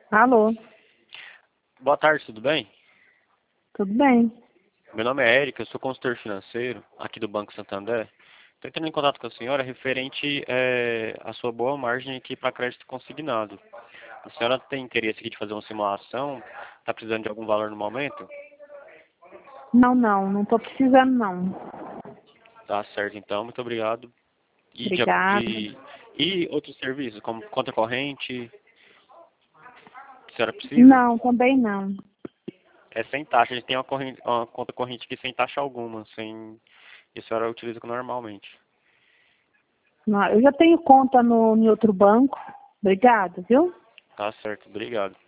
Alô, Boa tarde, tudo bem? tudo bem? Meu nome é Érica, eu sou consultor financeiro aqui do Banco Santander. Estou entrando em contato com a senhora referente à sua boa margem aqui para crédito consignado. A senhora tem interesse aqui de fazer uma simulação? Está precisando de algum valor no momento? Não tô precisando não. Tá certo, então, muito obrigado. E, Obrigada. e outros serviços, como conta corrente, a senhora precisa? Não, também não. É sem taxa, a gente tem uma conta corrente aqui sem taxa alguma, e a senhora utiliza normalmente. Não, eu já tenho conta em outro banco. Obrigada, viu? Tá certo, obrigado.